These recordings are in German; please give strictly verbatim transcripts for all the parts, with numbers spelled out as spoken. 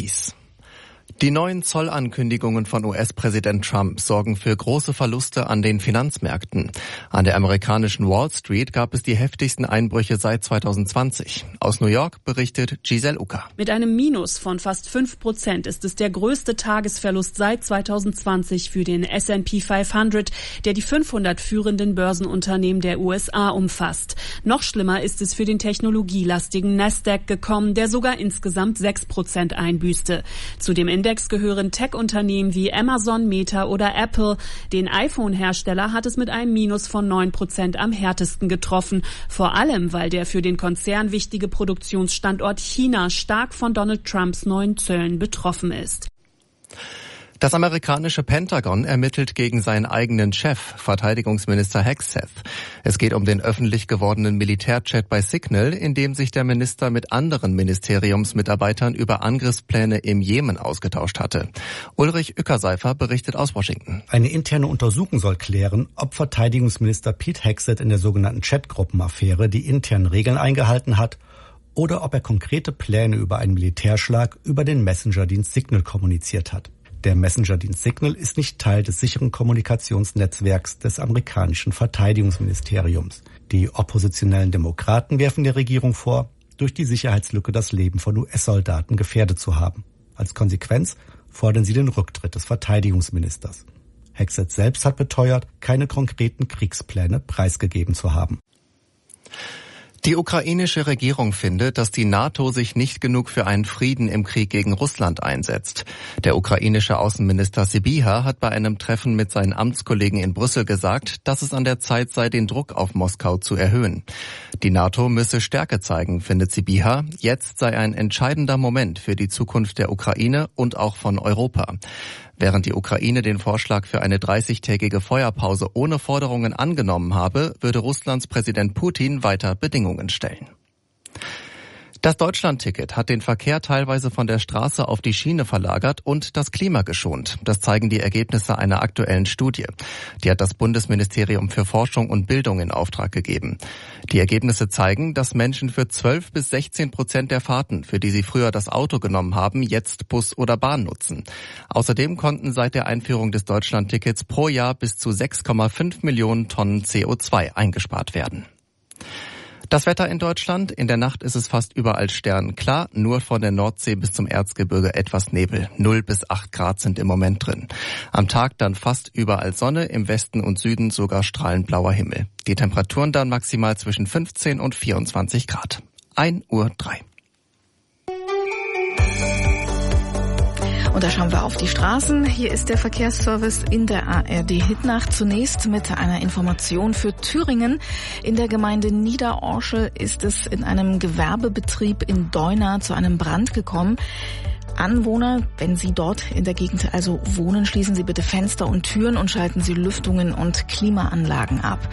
Paris. Die neuen Zollankündigungen von U S-Präsident Trump sorgen für große Verluste an den Finanzmärkten. An der amerikanischen Wall Street gab es die heftigsten Einbrüche seit zweitausendzwanzig. Aus New York berichtet Giselle Ucker. Mit einem Minus von fast fünf Prozent ist es der größte Tagesverlust seit zweitausendzwanzig für den S and P fünfhundert, der die fünfhundert führenden Börsenunternehmen der U S A umfasst. Noch schlimmer ist es für den technologielastigen Nasdaq gekommen, der sogar insgesamt sechs Prozent einbüßte. Zu dem Index gehören Tech-Unternehmen wie Amazon, Meta oder Apple. Den iPhone-Hersteller hat es mit einem Minus von neun Prozent am härtesten getroffen. Vor allem, weil der für den Konzern wichtige Produktionsstandort China stark von Donald Trumps neuen Zöllen betroffen ist. Das amerikanische Pentagon ermittelt gegen seinen eigenen Chef, Verteidigungsminister Hegseth. Es geht um den öffentlich gewordenen Militärchat bei Signal, in dem sich der Minister mit anderen Ministeriumsmitarbeitern über Angriffspläne im Jemen ausgetauscht hatte. Ulrich Ueckerseifer berichtet aus Washington. Eine interne Untersuchung soll klären, ob Verteidigungsminister Pete Hegseth in der sogenannten Chatgruppenaffäre die internen Regeln eingehalten hat oder ob er konkrete Pläne über einen Militärschlag über den Messenger-Dienst Signal kommuniziert hat. Der Messenger-Dienst Signal ist nicht Teil des sicheren Kommunikationsnetzwerks des amerikanischen Verteidigungsministeriums. Die oppositionellen Demokraten werfen der Regierung vor, durch die Sicherheitslücke das Leben von U S-Soldaten gefährdet zu haben. Als Konsequenz fordern sie den Rücktritt des Verteidigungsministers. Hegseth selbst hat beteuert, keine konkreten Kriegspläne preisgegeben zu haben. Die ukrainische Regierung findet, dass die NATO sich nicht genug für einen Frieden im Krieg gegen Russland einsetzt. Der ukrainische Außenminister Sybiha hat bei einem Treffen mit seinen Amtskollegen in Brüssel gesagt, dass es an der Zeit sei, den Druck auf Moskau zu erhöhen. Die NATO müsse Stärke zeigen, findet Sybiha. Jetzt sei ein entscheidender Moment für die Zukunft der Ukraine und auch von Europa. Während die Ukraine den Vorschlag für eine dreißigtägige Feuerpause ohne Forderungen angenommen habe, würde Russlands Präsident Putin weiter Bedingungen stellen. Das Deutschlandticket hat den Verkehr teilweise von der Straße auf die Schiene verlagert und das Klima geschont. Das zeigen die Ergebnisse einer aktuellen Studie. Die hat das Bundesministerium für Forschung und Bildung in Auftrag gegeben. Die Ergebnisse zeigen, dass Menschen für zwölf bis sechzehn Prozent der Fahrten, für die sie früher das Auto genommen haben, jetzt Bus oder Bahn nutzen. Außerdem konnten seit der Einführung des Deutschlandtickets pro Jahr bis zu sechs Komma fünf Millionen Tonnen C O zwei eingespart werden. Das Wetter in Deutschland. In der Nacht ist es fast überall sternklar. Nur von der Nordsee bis zum Erzgebirge etwas Nebel. null bis acht Grad sind im Moment drin. Am Tag dann fast überall Sonne, im Westen und Süden sogar strahlend blauer Himmel. Die Temperaturen dann maximal zwischen fünfzehn und vierundzwanzig Grad. ein Uhr drei. Und da schauen wir auf die Straßen. Hier ist der Verkehrsservice in der A R D-Hitnacht. Zunächst mit einer Information für Thüringen. In der Gemeinde Niederorschel ist es in einem Gewerbebetrieb in Deuna zu einem Brand gekommen. Anwohner, wenn Sie dort in der Gegend also wohnen, schließen Sie bitte Fenster und Türen und schalten Sie Lüftungen und Klimaanlagen ab.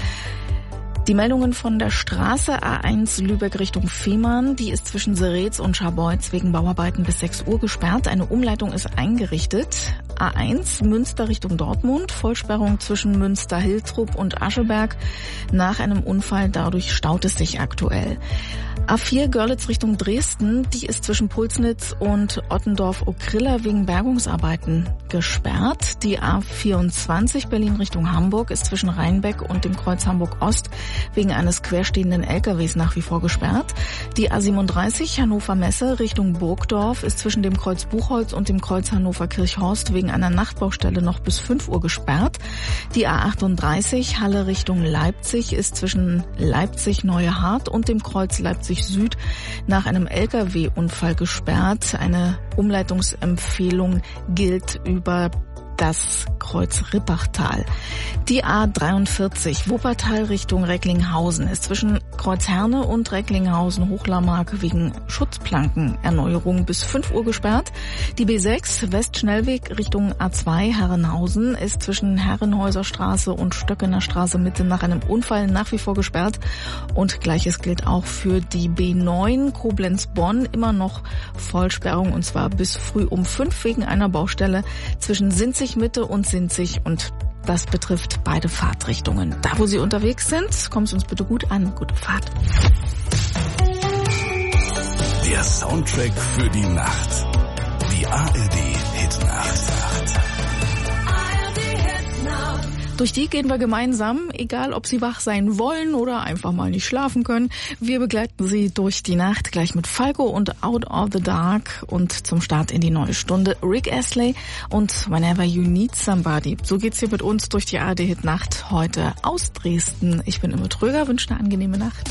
Die Meldungen von der Straße A eins Lübeck Richtung Fehmarn, die ist zwischen Seretz und Scharbeutz wegen Bauarbeiten bis sechs Uhr gesperrt. Eine Umleitung ist eingerichtet. A eins Münster Richtung Dortmund, Vollsperrung zwischen Münster-Hiltrup und Ascheberg. Nach einem Unfall, dadurch staut es sich aktuell. A vier Görlitz Richtung Dresden, die ist zwischen Pulsnitz und Ottendorf-Okrilla wegen Bergungsarbeiten gesperrt. Die A vierundzwanzig Berlin Richtung Hamburg ist zwischen Rheinbeck und dem Kreuz Hamburg-Ost wegen eines querstehenden L K Ws nach wie vor gesperrt. Die A siebenunddreißig Hannover-Messe Richtung Burgdorf ist zwischen dem Kreuz Buchholz und dem Kreuz Hannover-Kirchhorst wegen einer Nachtbaustelle noch bis fünf Uhr gesperrt. Die A achtunddreißig Halle Richtung Leipzig ist zwischen Leipzig-Neuehart und dem Kreuz Leipzig Süd nach einem L K W-Unfall gesperrt. Eine Umleitungsempfehlung gilt über das Kreuz Rippachtal. Die A dreiundvierzig Wuppertal Richtung Recklinghausen ist zwischen Kreuz Herne und Recklinghausen Hochlarmark wegen Schutzplankenerneuerung bis fünf Uhr gesperrt. Die B sechs Westschnellweg Richtung A zwei Herrenhausen ist zwischen Herrenhäuserstraße und Stöckener Straße Mitte nach einem Unfall nach wie vor gesperrt. Und Gleiches gilt auch für die B neun Koblenz-Bonn, immer noch Vollsperrung und zwar bis früh um fünf wegen einer Baustelle zwischen Sinzig Mitte und Sinzig und das betrifft beide Fahrtrichtungen. Da, wo Sie unterwegs sind, kommt es uns bitte gut an. Gute Fahrt. Der Soundtrack für die Nacht. Die Durch die gehen wir gemeinsam, egal ob Sie wach sein wollen oder einfach mal nicht schlafen können. Wir begleiten Sie durch die Nacht, gleich mit Falco und Out of the Dark und zum Start in die neue Stunde Rick Astley und Whenever You Need Somebody. So geht's hier mit uns durch die A R D-Hit-Nacht heute aus Dresden. Ich bin Imme Tröger, wünsche eine angenehme Nacht.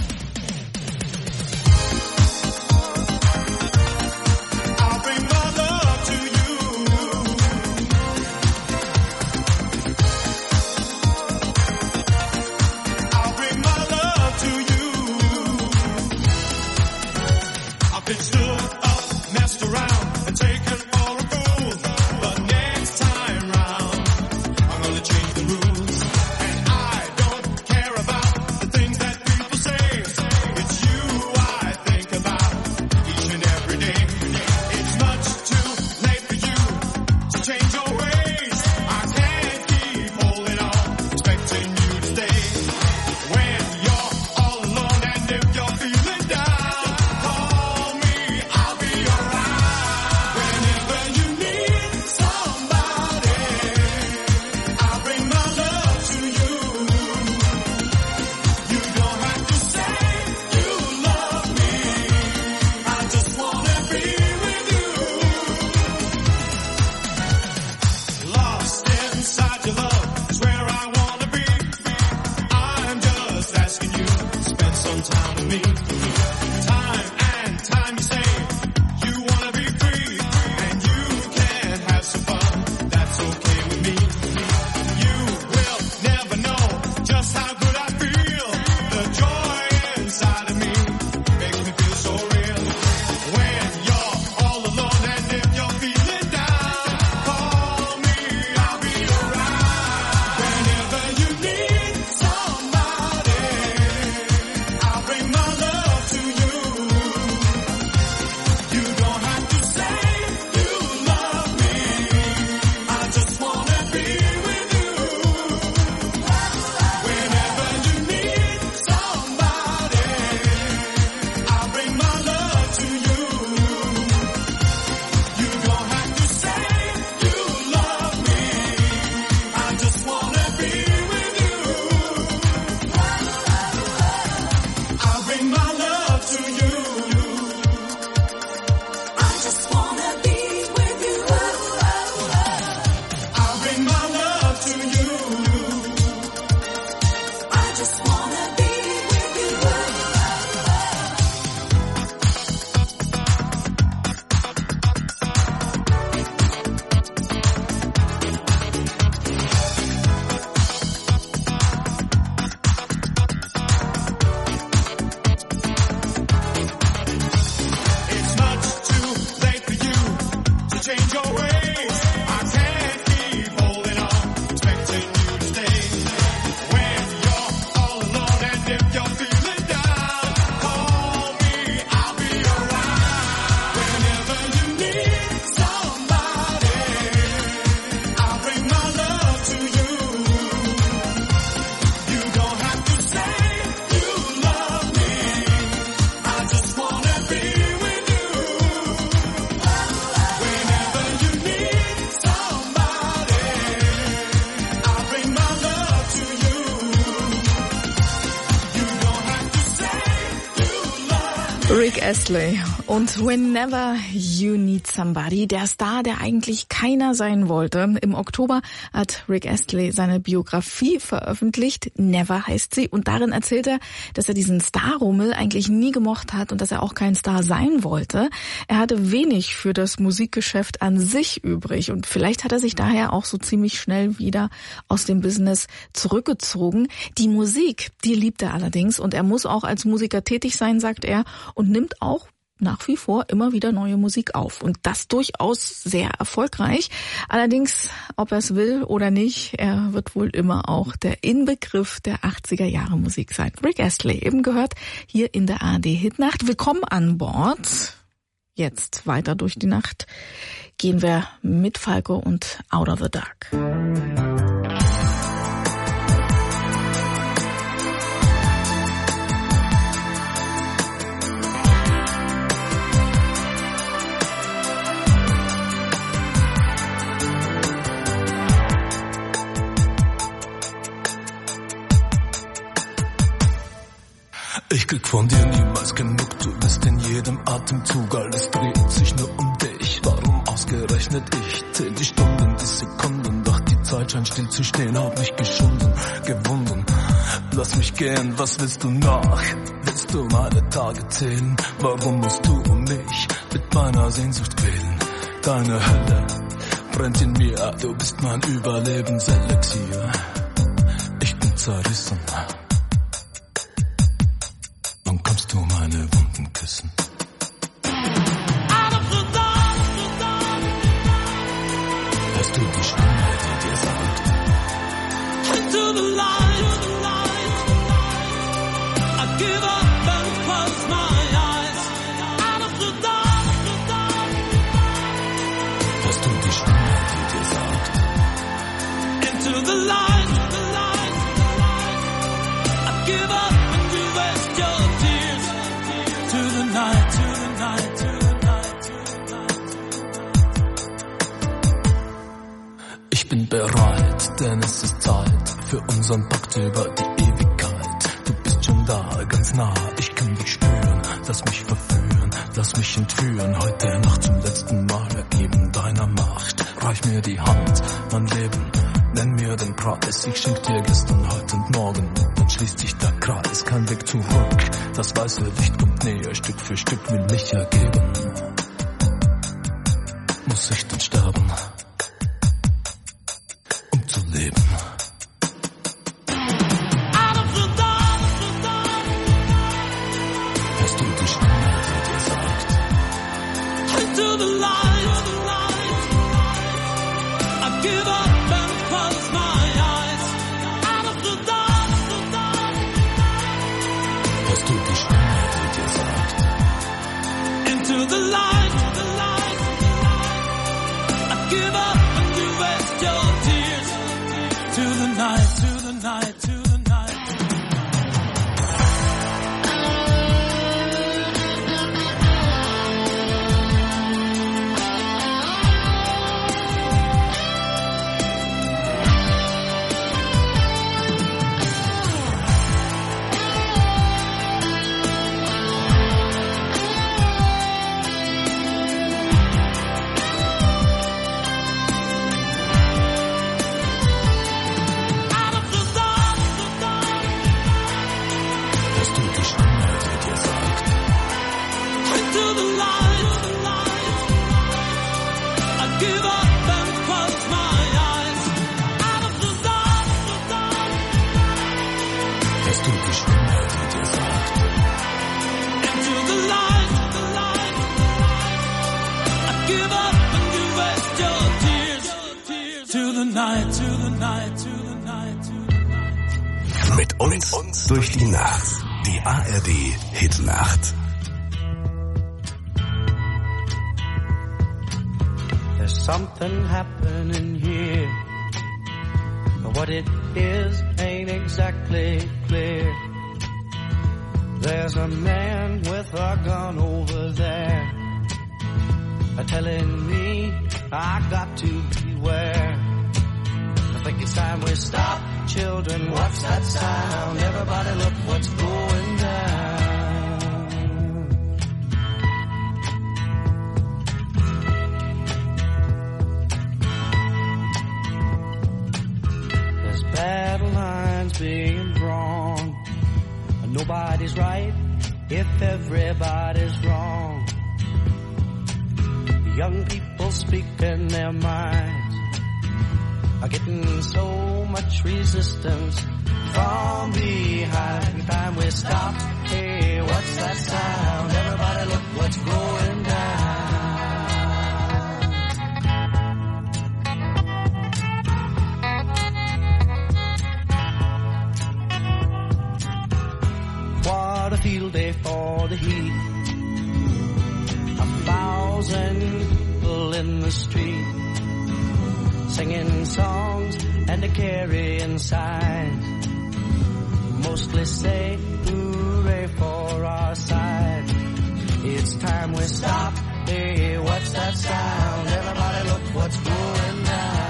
Rick Astley und Whenever You Need Somebody, der Star, der eigentlich keiner sein wollte. Im Oktober hat Rick Astley seine Biografie veröffentlicht, Never heißt sie, und darin erzählt er, dass er diesen Starrummel eigentlich nie gemocht hat und dass er auch kein Star sein wollte. Er hatte wenig für das Musikgeschäft an sich übrig und vielleicht hat er sich daher auch so ziemlich schnell wieder aus dem Business zurückgezogen. Die Musik, die liebt er allerdings und er muss auch als Musiker tätig sein, sagt er, und nimmt auch nach wie vor immer wieder neue Musik auf. Und das durchaus sehr erfolgreich. Allerdings, ob er es will oder nicht, er wird wohl immer auch der Inbegriff der achtziger Jahre Musik sein. Rick Astley, eben gehört hier in der A R D-Hitnacht. Willkommen an Bord. Jetzt weiter durch die Nacht gehen wir mit Falco und Out of the Dark. Ich krieg von dir niemals genug, du bist in jedem Atemzug, alles dreht sich nur um dich. Warum ausgerechnet ich? Zähl die Stunden, die Sekunden, doch die Zeit scheint still zu stehen, hab mich geschunden, gewunden. Lass mich gehen, was willst du noch? Willst du meine Tage zählen? Warum musst du mich mit meiner Sehnsucht quälen? Deine Hölle brennt in mir, du bist mein Überlebenselixier. Ich bin zerrissen. Wann kommst du meine Wunden küssen? Hörst du die Stimme, die dir sagt? Into the light, I give up and close my eyes. Out of the dark, hörst du die Stimme, die dir sagt? Into the light, I give up and you waste your tears. To the night, to the night, to the night, to the night. Ich bin bereit, denn es ist Zeit für unseren Pakt über die Ewigkeit. Du bist schon da, ganz nah, ich kann dich spüren. Lass mich verführen, lass mich entführen. Heute Nacht zum letzten Mal ergeben deiner Macht. Reich mir die Hand, mein Leben, nenn mir den Preis. Ich schenk dir gestern, heute und morgen. Dann schließt sich der Kreis, kein Weg zurück. Das weiße Licht kommt näher, Stück für Stück will mich ergeben. Muss ich dann sterben, um zu leben? Hörst du die Stimme, die dir sagt? Into the light, I give up and close my eyes. Out of the dark, hörst du die Stimme, die dir sagt? Into the light, I give up and you waste your tears. To the night, to the night, to the night. Mit uns, uns durch die Nacht. Die A R D Hitnacht. There's something happening here. But what it is ain't exactly clear. There's a man with a gun over there, telling me I got to beware. I think it's time we stop. Children, what's that sound? Everybody look what's going down. There's battle lines being drawn. Nobody's right if everybody's wrong. Young people speaking their minds are getting so much resistance from behind. Time we stop. Hey, what's that sound? Everybody look what's going down. What a field day for the heat. A thousand people in the street, singing songs and a carrying signs, mostly say hooray for our side. It's time we stop. Hey, what's that sound? Everybody look what's going down.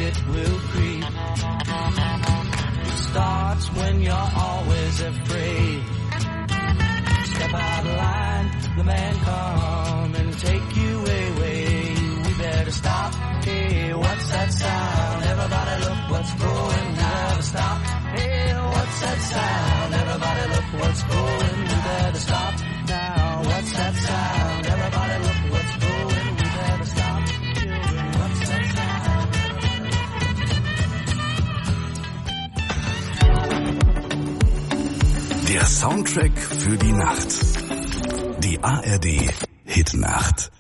it will creep. It starts when you're always afraid. Step out of line, the man come and take you away. We better stop. Hey, what's that sound? Everybody look what's going down. We better stop. Hey, what's that sound? Everybody look what's going. We better stop now. What's that sound? Everybody look what's going. We better stop. Children, what's that sound? Der Soundtrack für die Nacht. Die A R D Hitnacht.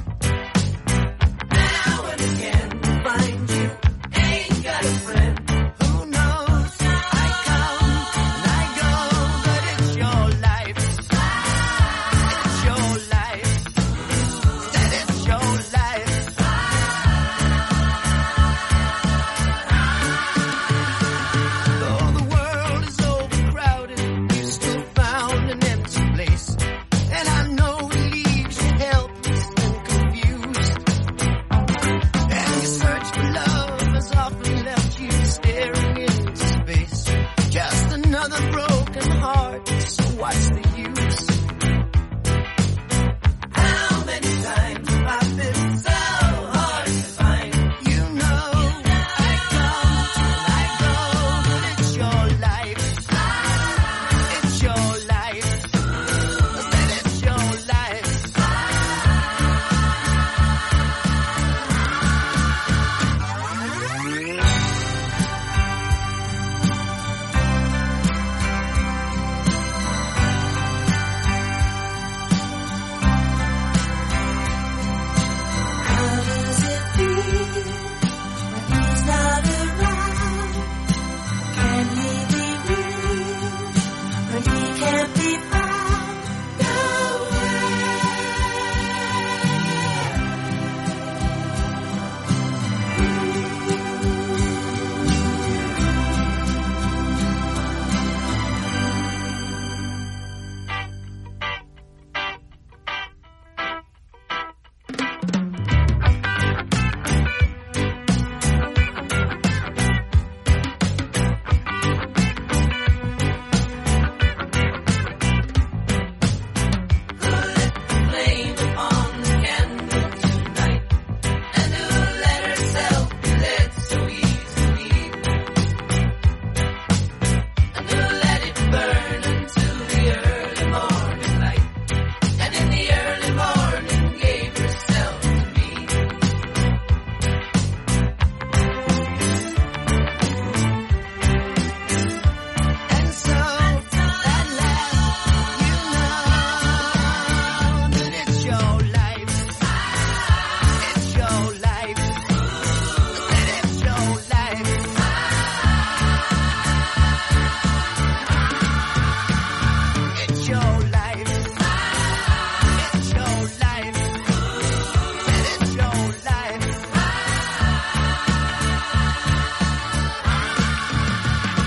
Find you, ain't got a friend.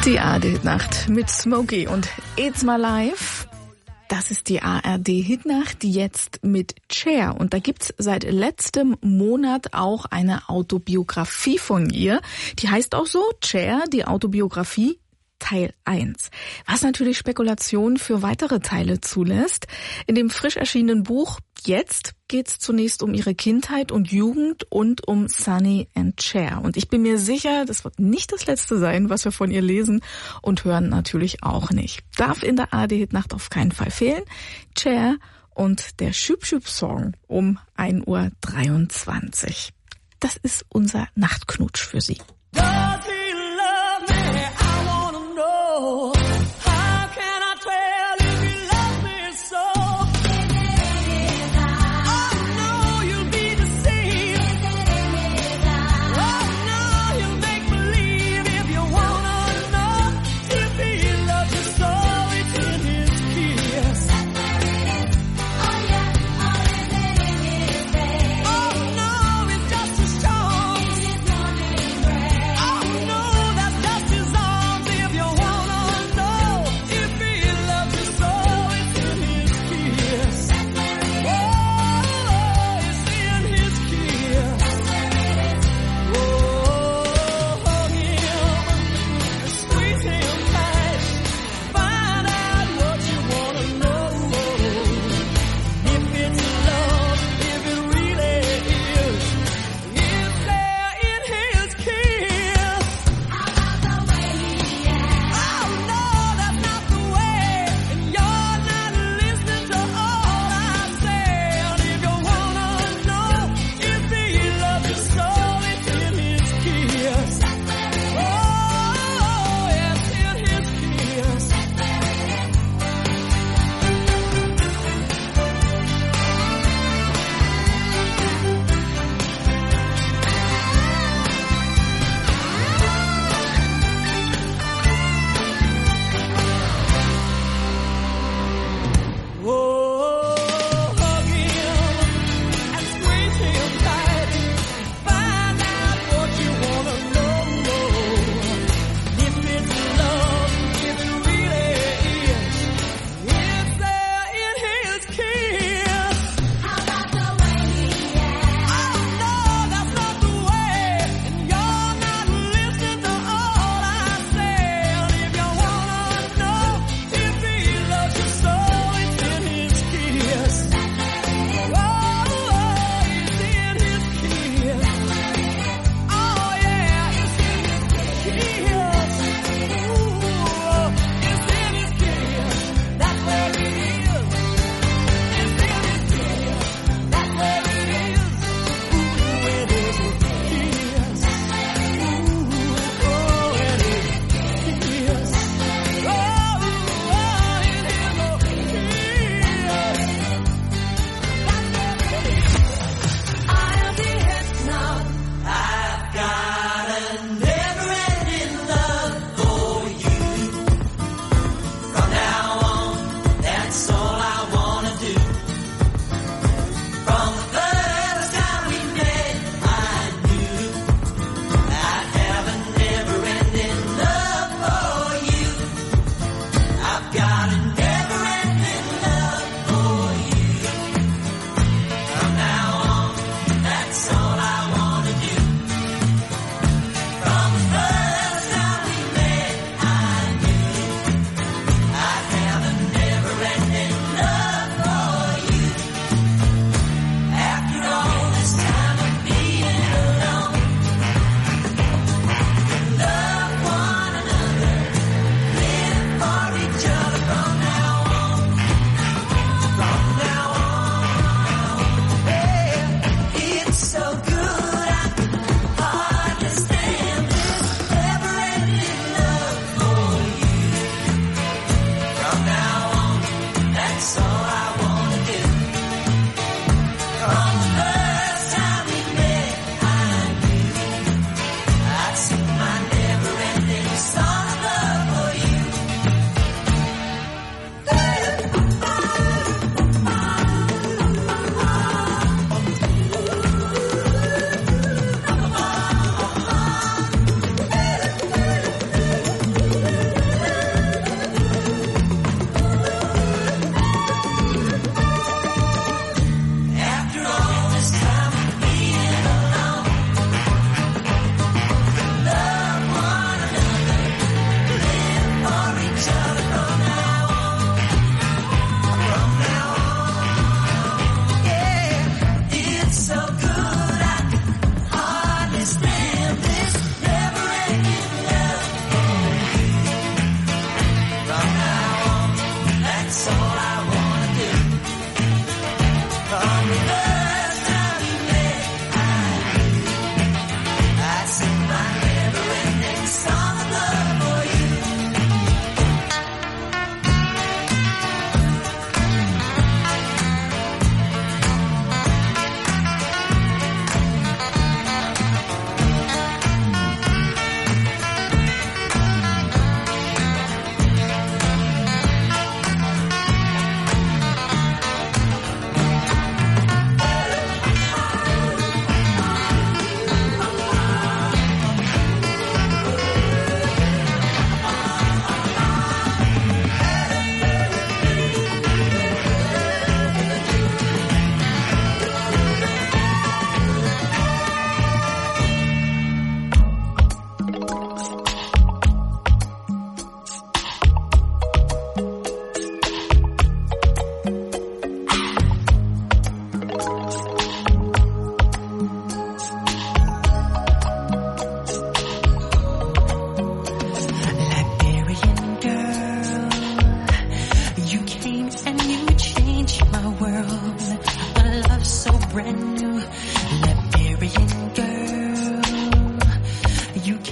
Die A R D-Hitnacht mit Smokey und It's My Life. Das ist die A R D-Hitnacht jetzt mit Cher. Und da gibt's seit letztem Monat auch eine Autobiografie von ihr. Die heißt auch so, Cher, die Autobiografie Teil eins. Was natürlich Spekulationen für weitere Teile zulässt. In dem frisch erschienenen Buch Jetzt geht's zunächst um ihre Kindheit und Jugend und um Sonny and Cher. Und ich bin mir sicher, das wird nicht das Letzte sein, was wir von ihr lesen und hören natürlich auch nicht. Darf in der A R D-Hitnacht auf keinen Fall fehlen. Cher und der Schüp-Schüp-Song um ein Uhr dreiundzwanzig. Das ist unser Nachtknutsch für Sie. Oh no, it's just a storm.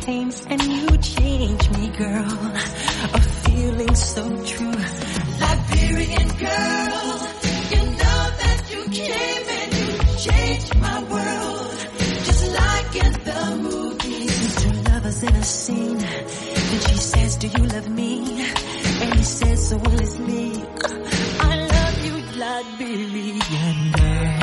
came and you changed me, girl. A feeling so true. Liberian girl, you know that you came and you changed my world. Just like in the movies, two lovers in a scene. And she says, do you love me? And he says, so will it's me. I love you, Liberian girl.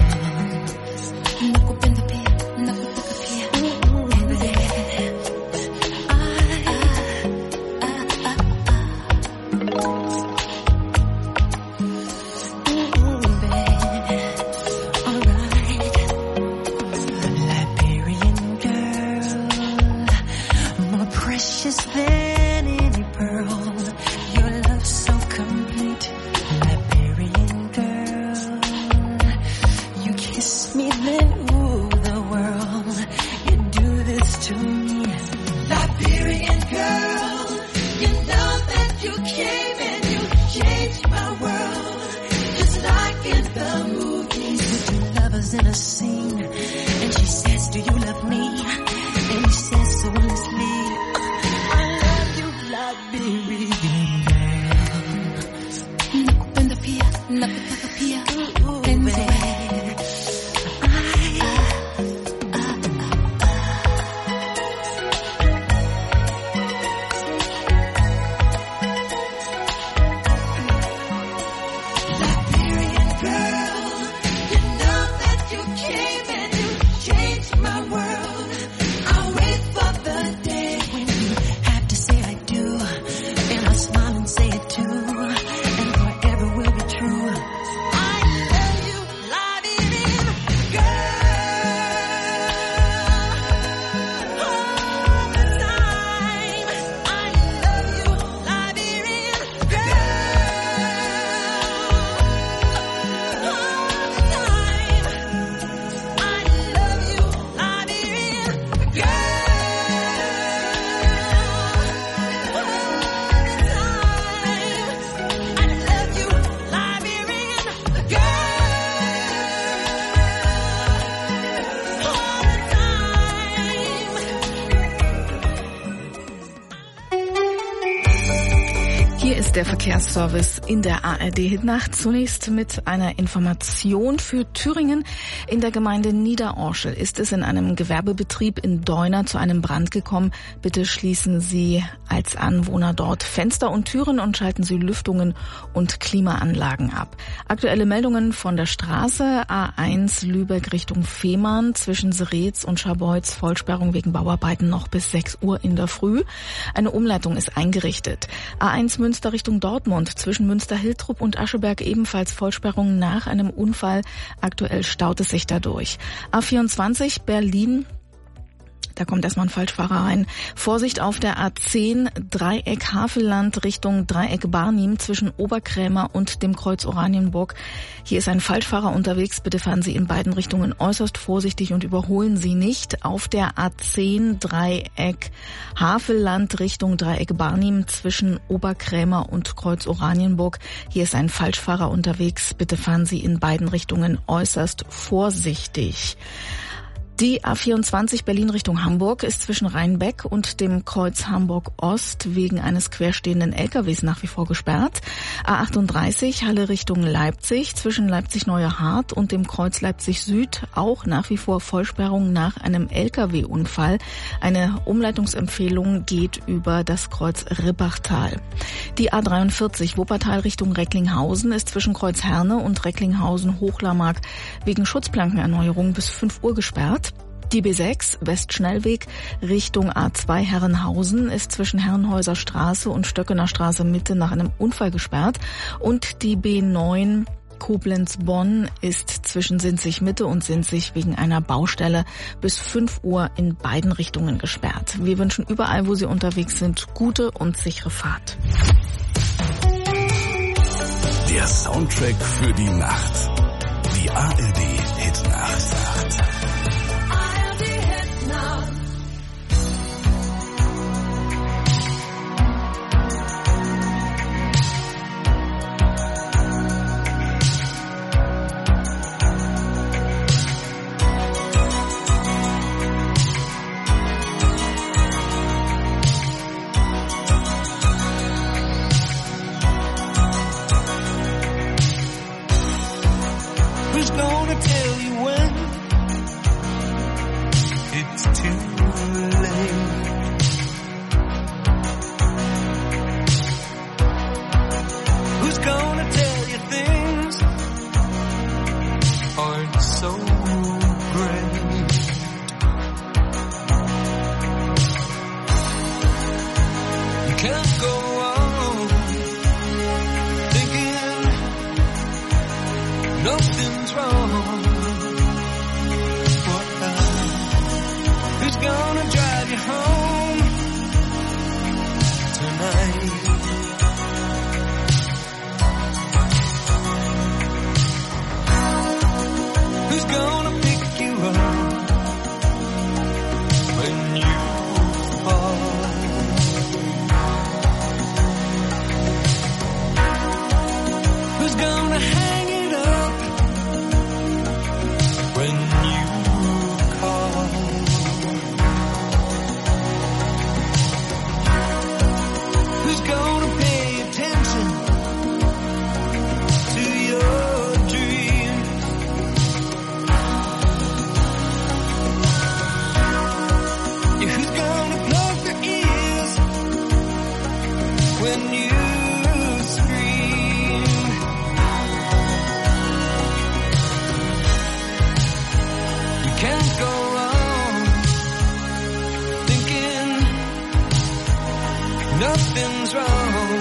Der Verkehrsservice in der A R D Hitnacht. Zunächst mit einer Information für Thüringen. In der Gemeinde Niederorschel ist es in einem Gewerbebetrieb in Deuna zu einem Brand gekommen. Bitte schließen Sie als Anwohner dort Fenster und Türen und schalten Sie Lüftungen und Klimaanlagen ab. Aktuelle Meldungen von der Straße A eins Lübeck Richtung Fehmarn zwischen Seretz und Scharbeutz. Vollsperrung wegen Bauarbeiten noch bis sechs Uhr in der Früh. Eine Umleitung ist eingerichtet. A eins Münster Richtung Dortmund zwischen Münster-Hiltrup und Ascheberg ebenfalls Vollsperrung nach einem Unfall. Aktuell staut es sich dadurch. A vierundzwanzig Berlin. Da kommt erstmal ein Falschfahrer rein. Vorsicht auf der A zehn Dreieck Havelland Richtung Dreieck Barnim zwischen Oberkrämer und dem Kreuz Oranienburg. Hier ist ein Falschfahrer unterwegs. Bitte fahren Sie in beiden Richtungen äußerst vorsichtig und überholen Sie nicht. Auf der A zehn Dreieck Havelland Richtung Dreieck Barnim zwischen Oberkrämer und Kreuz Oranienburg. Hier ist ein Falschfahrer unterwegs. Bitte fahren Sie in beiden Richtungen äußerst vorsichtig. Die A vierundzwanzig Berlin Richtung Hamburg ist zwischen Rheinbeck und dem Kreuz Hamburg Ost wegen eines querstehenden L K Ws nach wie vor gesperrt. A achtunddreißig Halle Richtung Leipzig zwischen Leipzig-Neuerhardt und dem Kreuz Leipzig Süd auch nach wie vor Vollsperrung nach einem L K W-Unfall. Eine Umleitungsempfehlung geht über das Kreuz Ribbachtal. Die A dreiundvierzig Wuppertal Richtung Recklinghausen ist zwischen Kreuz Herne und Recklinghausen-Hochlarmark wegen Schutzplankenerneuerung bis fünf Uhr gesperrt. Die B sechs Westschnellweg Richtung A zwei Herrenhausen ist zwischen Herrenhäuser Straße und Stöckener Straße Mitte nach einem Unfall gesperrt. Und die B neun Koblenz-Bonn ist zwischen Sinzig Mitte und Sinzig wegen einer Baustelle bis fünf Uhr in beiden Richtungen gesperrt. Wir wünschen überall, wo Sie unterwegs sind, gute und sichere Fahrt. Der Soundtrack für die Nacht. Die A R D Hitnacht. it's too late. Who's gonna tell you things aren't so great? You can't go on thinking nothing's wrong. Who's gonna drive you home tonight? Who's gonna pick you up when you fall? Who's gonna hang it up when you call? Who's gonna pay attention to your dreams? Yeah, who's gonna plug their ears when you scream? You can't go on thinking nothing's wrong.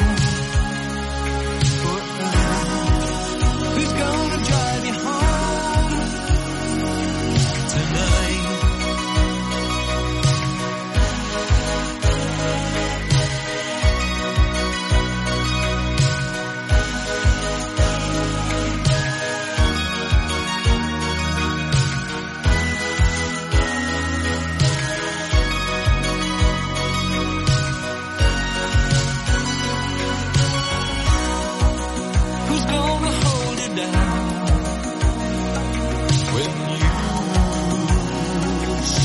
Who's gonna drive you home tonight? Who's gonna hold it down when you lose?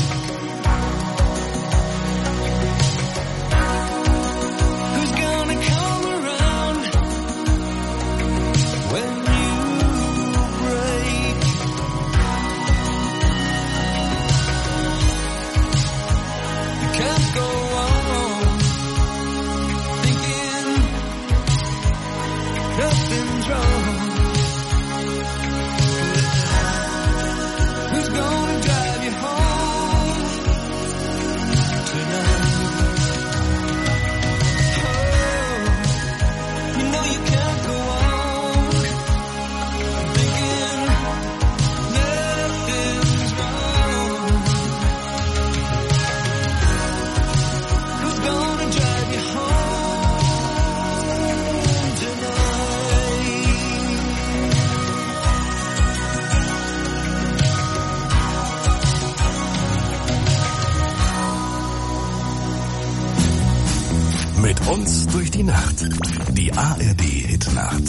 Who's gonna come around when you break? You can't go on thinking nothing's wrong. Who's gonna drive you home tonight? Oh, you know you can't go on thinking nothing's wrong. Who's gonna drive you home tonight? Mit uns durch die Nacht. Die A R D-Hit-Nacht.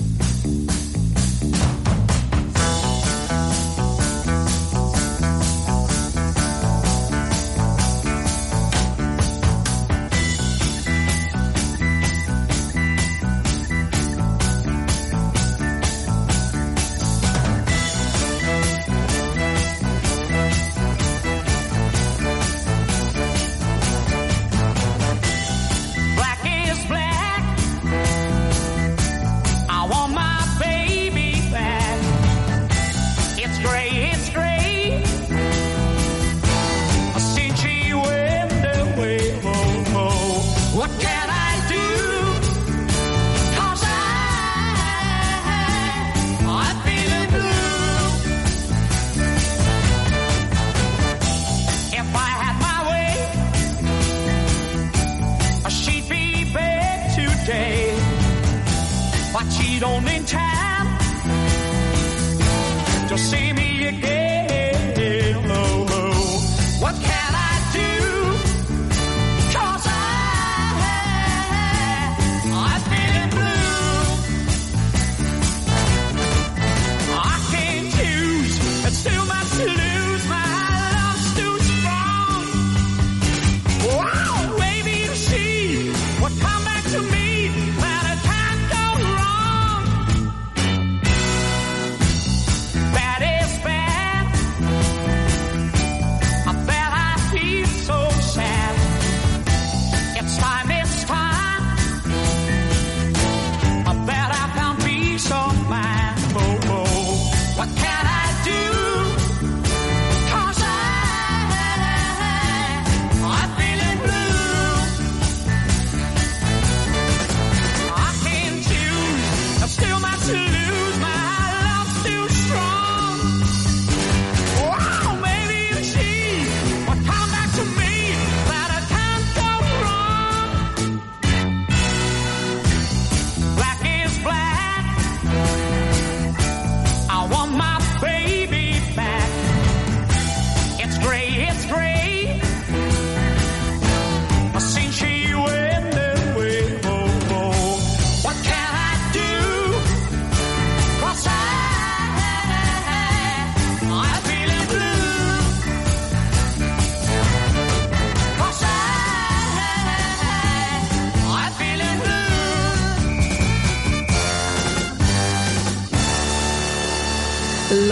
Black is black. I want my baby back. It's gray, it's gray. Since she went away, oh, oh. What can I do? 'Cause I, I'm feeling blue. If I had my way, she'd be back today, but she don't in time to see me again. Oh, oh. What can I do? 'Cause I, I'm feeling blue. I can't choose, it's too much to lose. My love's too strong. Wow, baby, you see what come back to me when it can't go wrong. That is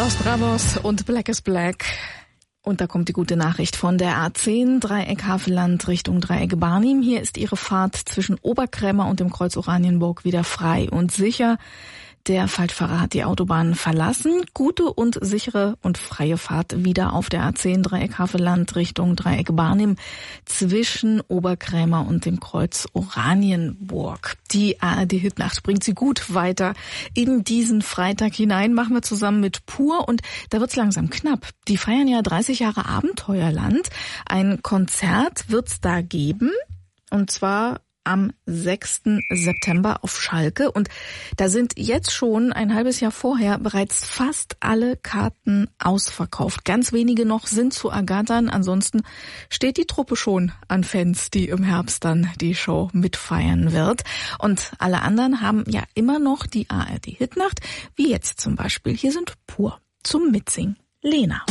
Los Bravos und Black is Black. Und da kommt die gute Nachricht von der A zehn, Dreieck Havelland Richtung Dreieck Barnim. Hier ist Ihre Fahrt zwischen Oberkrämer und dem Kreuz Oranienburg wieder frei und sicher. Der Falschfahrer hat die Autobahn verlassen. Gute und sichere und freie Fahrt wieder auf der A zehn, Dreieck Havelland Richtung Dreieck Barnim zwischen Oberkrämer und dem Kreuz Oranienburg. Die A R D-Hitnacht bringt Sie gut weiter in diesen Freitag hinein. Machen wir zusammen mit Pur und da wird's langsam knapp. Die feiern ja dreißig Jahre Abenteuerland. Ein Konzert wird's da geben und zwar am sechsten September auf Schalke. Und da sind jetzt schon ein halbes Jahr vorher bereits fast alle Karten ausverkauft. Ganz wenige noch sind zu ergattern. Ansonsten steht die Truppe schon an Fans, die im Herbst dann die Show mitfeiern wird. Und alle anderen haben ja immer noch die A R D-Hitnacht, wie jetzt zum Beispiel. Hier sind Pur zum Mitsingen. Lena.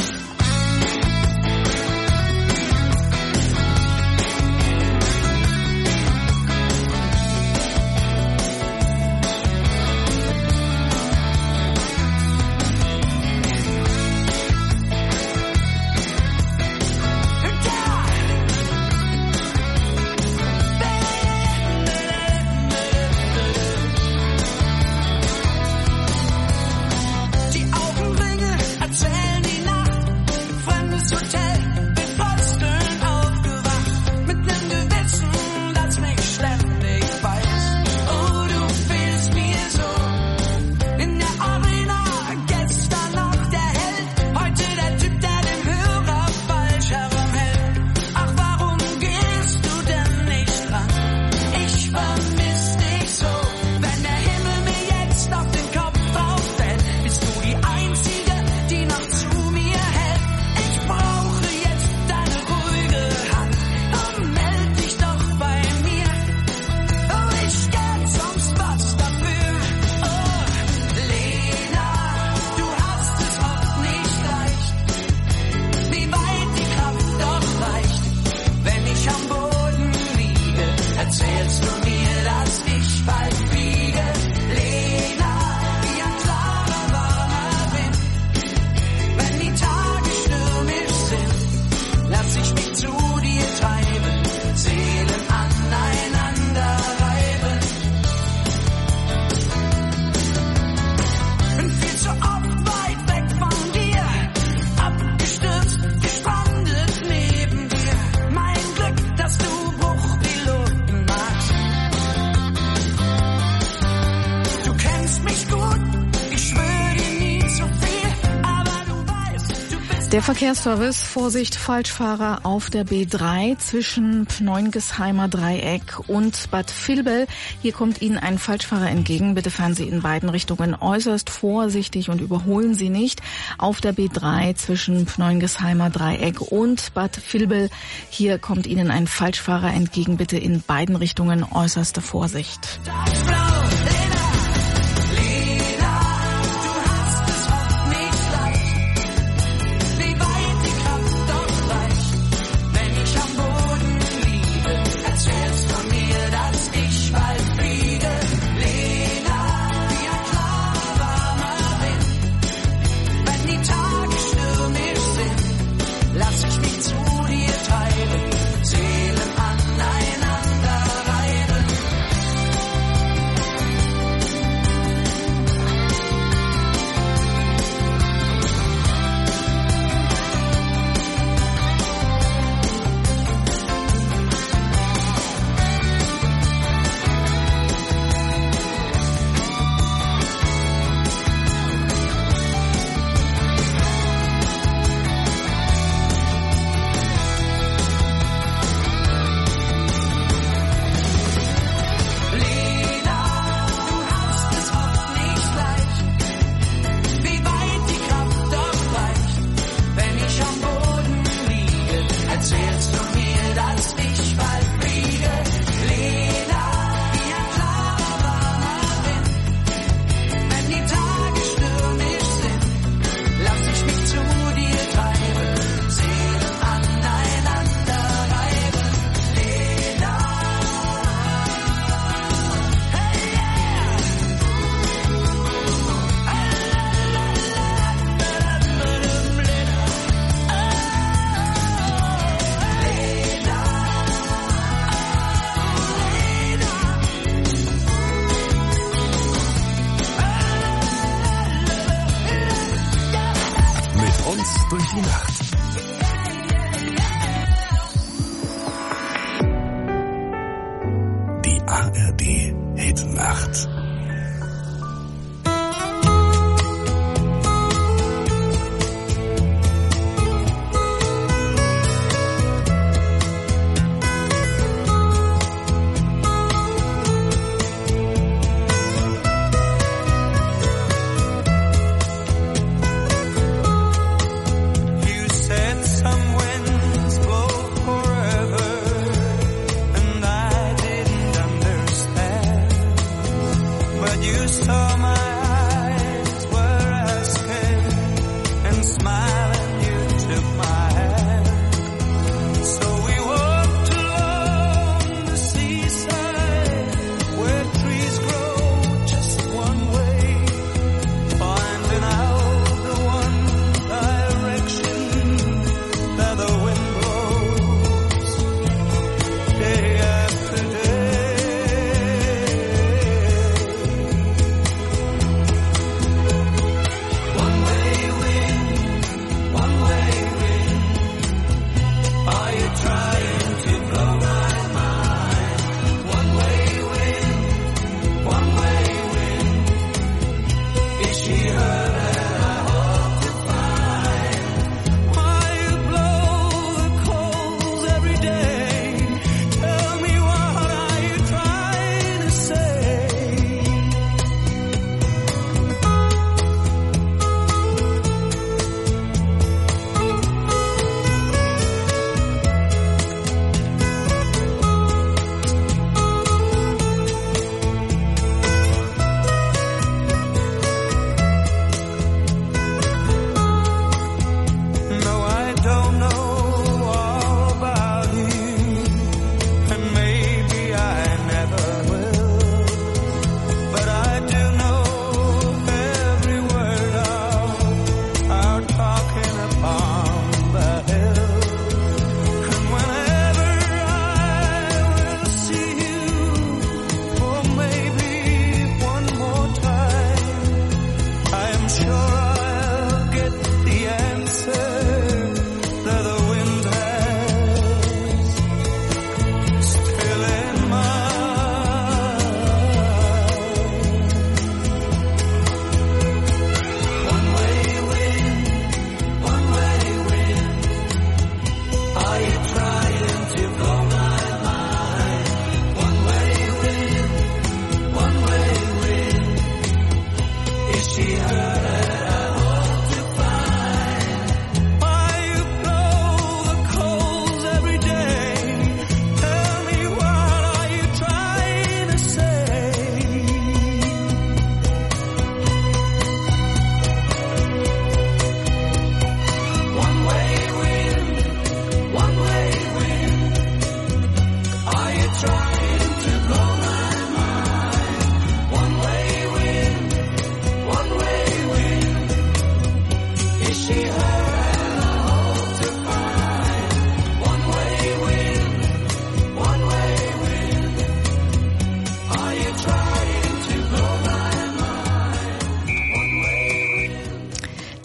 Der Verkehrsservice, Vorsicht, Falschfahrer auf der B drei zwischen Pneungesheimer Dreieck und Bad Vilbel. Hier kommt Ihnen ein Falschfahrer entgegen. Bitte fahren Sie in beiden Richtungen äußerst vorsichtig und überholen Sie nicht. Auf der B drei zwischen Pneungesheimer Dreieck und Bad Vilbel. Hier kommt Ihnen ein Falschfahrer entgegen. Bitte in beiden Richtungen äußerste Vorsicht.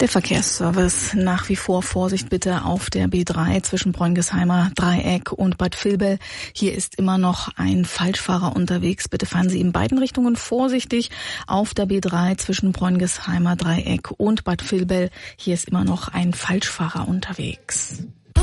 Der Verkehrsservice nach wie vor Vorsicht bitte auf der B drei zwischen Bräunigsheimer Dreieck und Bad Vilbel. Hier ist immer noch ein Falschfahrer unterwegs. Bitte fahren Sie in beiden Richtungen vorsichtig auf der B drei zwischen Bräunigsheimer Dreieck und Bad Vilbel. Hier ist immer noch ein Falschfahrer unterwegs.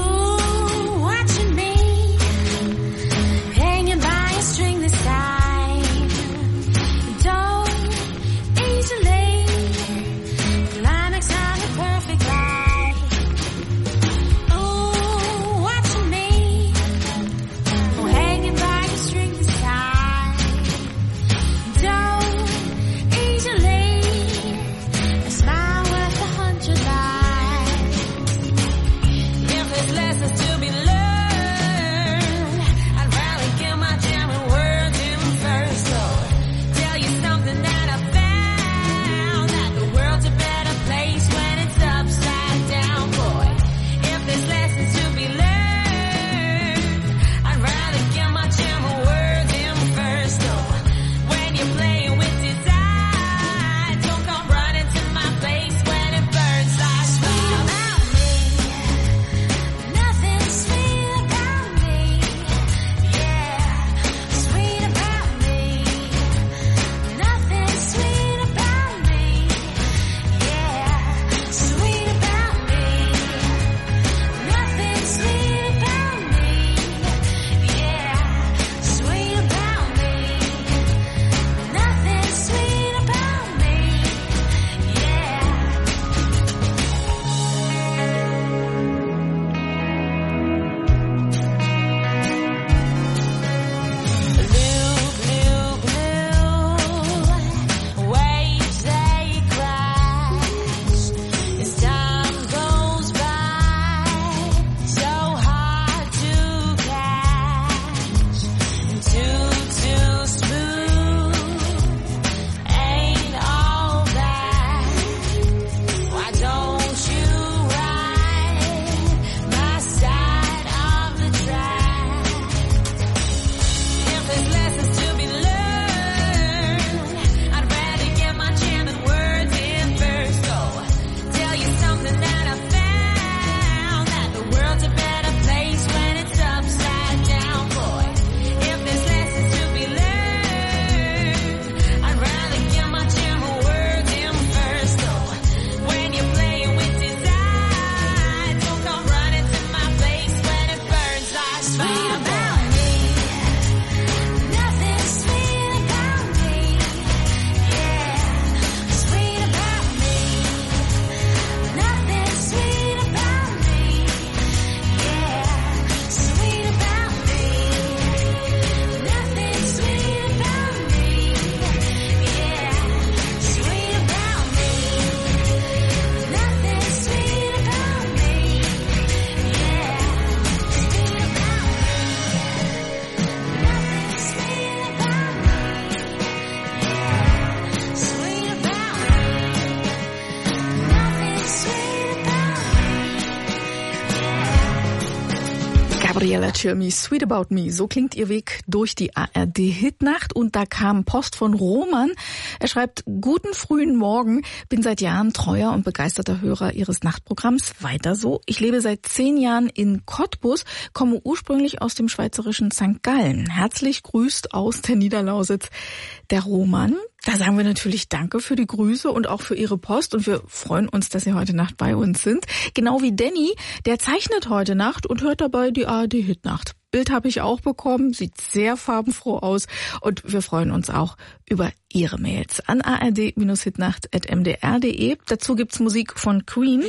Gabriella Cilmi, Sweet About Me. So klingt ihr Weg durch die A R D-Hitnacht. Und da kam Post von Roman. Er schreibt, guten frühen Morgen. Bin seit Jahren treuer und begeisterter Hörer Ihres Nachtprogramms. Weiter so. Ich lebe seit zehn Jahren in Cottbus, komme ursprünglich aus dem schweizerischen Sankt Gallen. Herzlich grüßt aus der Niederlausitz der Roman. Da sagen wir natürlich Danke für die Grüße und auch für Ihre Post. Und wir freuen uns, dass Sie heute Nacht bei uns sind. Genau wie Danny, der zeichnet heute Nacht und hört dabei die A R D-Hitnacht. Bild habe ich auch bekommen, sieht sehr farbenfroh aus. Und wir freuen uns auch über Ihre Mails an a r d hitnacht at m d r punkt d e. Dazu gibt's Musik von Queen.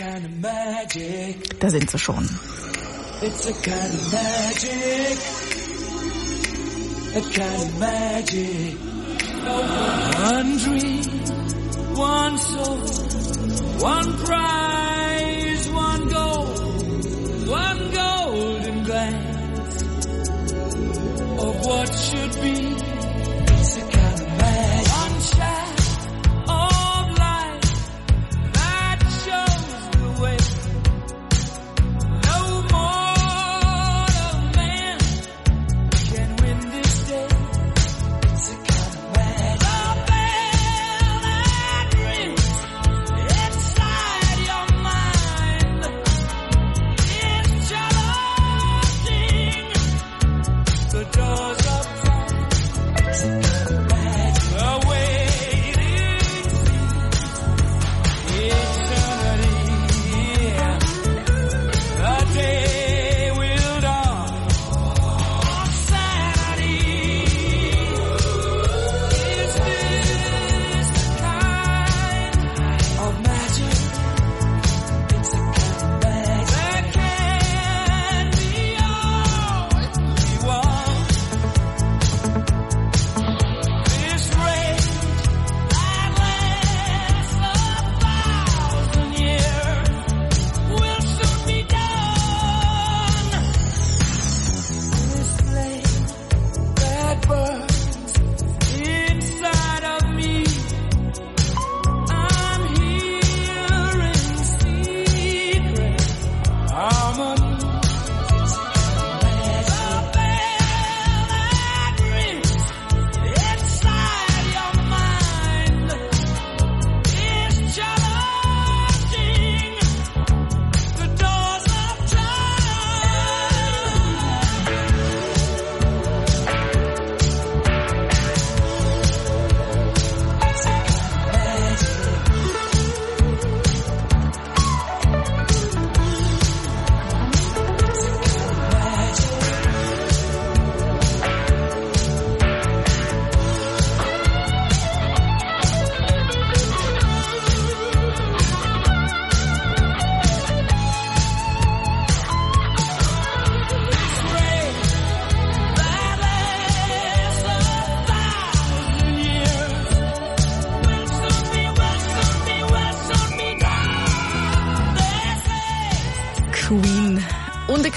Da sind sie schon. It's a kind of magic. A kind of magic. One dream, one soul, one prize, one goal, one golden glance of what should be. It's a kind of magic. One shaft of light that shows the way. No mortal man can win this day. It's a kind of magic. The bell that rings inside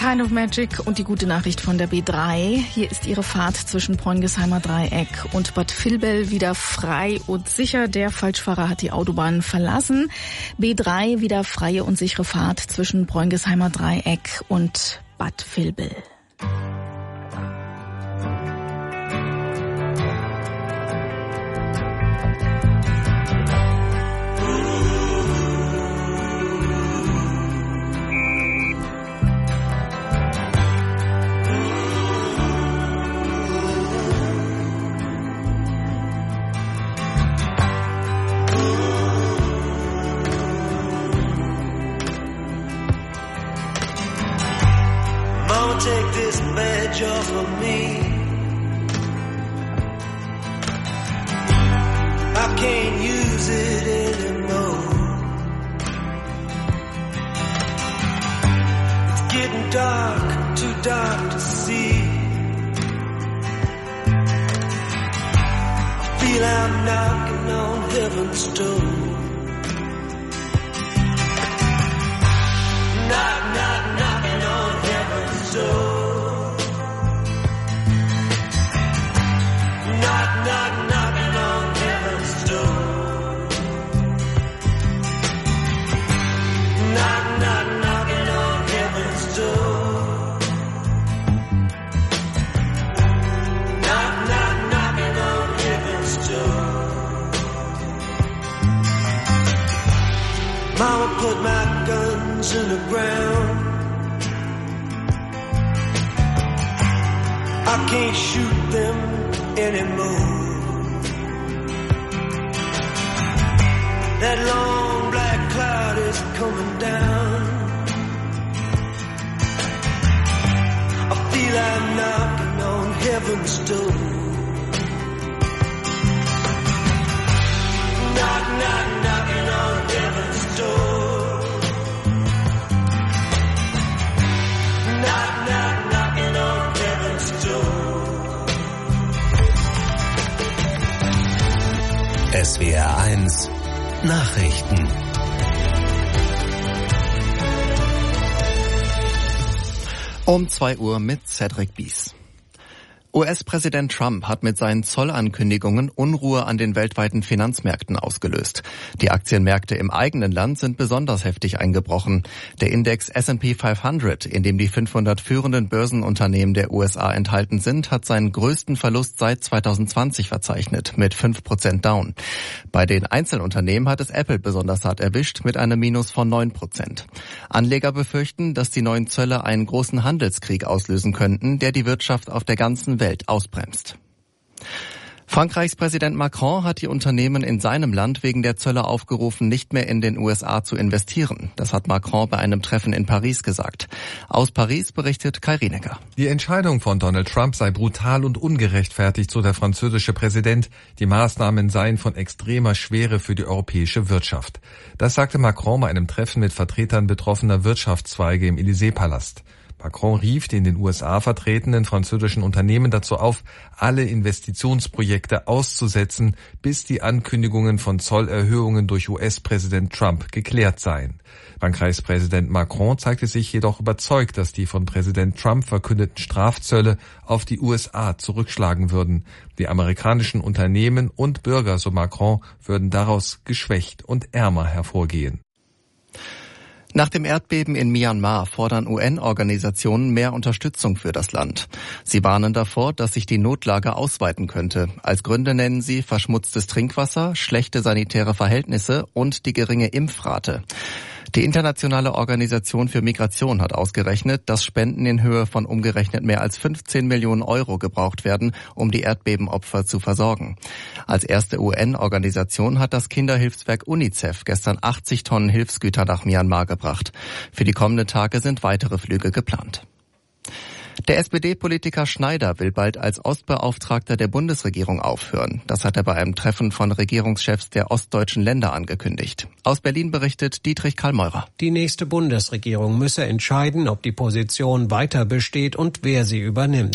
Kind of Magic und die gute Nachricht von der B drei. Hier ist ihre Fahrt zwischen Bräungesheimer Dreieck und Bad Vilbel wieder frei und sicher. Der Falschfahrer hat die Autobahn verlassen. B drei wieder freie und sichere Fahrt zwischen Bräungesheimer Dreieck und Bad Vilbel. Take this badge off of me. I can't use it anymore. It's getting dark, too dark to see. I feel I'm knocking on heaven's door. Knock, knock, knocking on heaven's door. Knock, knock, knocking on heaven's door. Knock, knock, knocking on heaven's door. Knock, knock, knocking on heaven's door. Mama put my guns in the ground. I can't shoot them anymore. That long black cloud is coming down. I feel I'm knocking on heaven's door. Knock, knock, knocking on heaven's door. Knock, knock, knocking on heaven's door. S W R eins Nachrichten. Um zwei Uhr mit Cedric Bies. U S-Präsident Trump hat mit seinen Zollankündigungen Unruhe an den weltweiten Finanzmärkten ausgelöst. Die Aktienmärkte im eigenen Land sind besonders heftig eingebrochen. Der Index S and P fünfhundert, in dem die fünfhundert führenden Börsenunternehmen der U S A enthalten sind, hat seinen größten Verlust seit zwanzig zwanzig verzeichnet, mit fünf Prozent down. Bei den Einzelunternehmen hat es Apple besonders hart erwischt, mit einem Minus von neun Prozent. Anleger befürchten, dass die neuen Zölle einen großen Handelskrieg auslösen könnten, der die Wirtschaft auf der ganzen Welt ausbremst. Frankreichs Präsident Macron hat die Unternehmen in seinem Land wegen der Zölle aufgerufen, nicht mehr in den U S A zu investieren. Das hat Macron bei einem Treffen in Paris gesagt. Aus Paris berichtet Kai Rienecker. Die Entscheidung von Donald Trump sei brutal und ungerechtfertigt, so der französische Präsident. Die Maßnahmen seien von extremer Schwere für die europäische Wirtschaft. Das sagte Macron bei einem Treffen mit Vertretern betroffener Wirtschaftszweige im Élysée-Palast. Macron rief die in den U S A vertretenen französischen Unternehmen dazu auf, alle Investitionsprojekte auszusetzen, bis die Ankündigungen von Zollerhöhungen durch U S-Präsident Trump geklärt seien. Frankreichs Präsident Macron zeigte sich jedoch überzeugt, dass die von Präsident Trump verkündeten Strafzölle auf die U S A zurückschlagen würden. Die amerikanischen Unternehmen und Bürger, so Macron, würden daraus geschwächt und ärmer hervorgehen. Nach dem Erdbeben in Myanmar fordern U N-Organisationen mehr Unterstützung für das Land. Sie warnen davor, dass sich die Notlage ausweiten könnte. Als Gründe nennen sie verschmutztes Trinkwasser, schlechte sanitäre Verhältnisse und die geringe Impfrate. Die Internationale Organisation für Migration hat ausgerechnet, dass Spenden in Höhe von umgerechnet mehr als fünfzehn Millionen Euro gebraucht werden, um die Erdbebenopfer zu versorgen. Als erste U N-Organisation hat das Kinderhilfswerk UNICEF gestern achtzig Tonnen Hilfsgüter nach Myanmar gebracht. Für die kommenden Tage sind weitere Flüge geplant. Der S P D-Politiker Schneider will bald als Ostbeauftragter der Bundesregierung aufhören. Das hat er bei einem Treffen von Regierungschefs der ostdeutschen Länder angekündigt. Aus Berlin berichtet Dietrich Karl-Meurer. Die nächste Bundesregierung müsse entscheiden, ob die Position weiter besteht und wer sie übernimmt.